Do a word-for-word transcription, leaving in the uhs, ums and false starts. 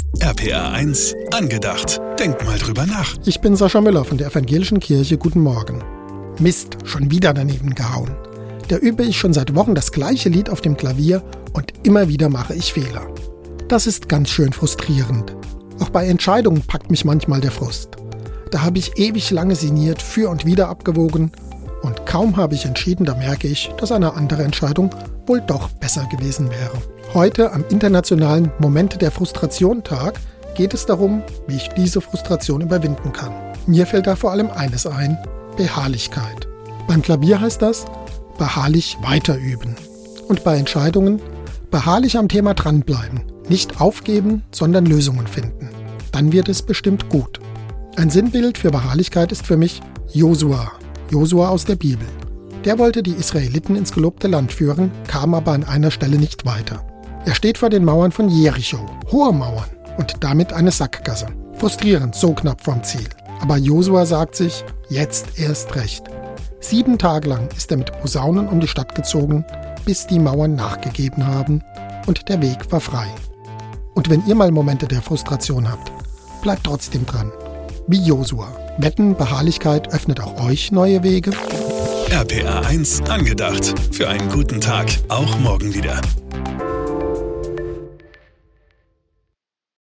R P R eins angedacht. Denk mal drüber nach. Ich bin Sascha Müller von der Evangelischen Kirche. Guten Morgen. Mist, schon wieder daneben gehauen. Da übe ich schon seit Wochen das gleiche Lied auf dem Klavier und immer wieder mache ich Fehler. Das ist ganz schön frustrierend. Auch bei Entscheidungen packt mich manchmal der Frust. Da habe ich ewig lange sinniert, für und wieder abgewogen und kaum habe ich entschieden, da merke ich, dass eine andere Entscheidung wohl doch besser gewesen wäre. Heute am internationalen Momente der Frustration-Tag geht es darum, wie ich diese Frustration überwinden kann. Mir fällt da vor allem eines ein: Beharrlichkeit. Beim Klavier heißt das, beharrlich weiterüben. Und bei Entscheidungen, beharrlich am Thema dranbleiben. Nicht aufgeben, sondern Lösungen finden. Dann wird es bestimmt gut. Ein Sinnbild für Beharrlichkeit ist für mich Josua. Josua aus der Bibel. Der wollte die Israeliten ins gelobte Land führen, kam aber an einer Stelle nicht weiter. Er steht vor den Mauern von Jericho, hohe Mauern und damit eine Sackgasse. Frustrierend, so knapp vom Ziel. Aber Josua sagt sich, jetzt erst recht. Sieben Tage lang ist er mit Posaunen um die Stadt gezogen, bis die Mauern nachgegeben haben und der Weg war frei. Und wenn ihr mal Momente der Frustration habt, bleibt trotzdem dran. Wie Josua. Wetten, Beharrlichkeit öffnet auch euch neue Wege? R P R eins angedacht. Für einen guten Tag, auch morgen wieder.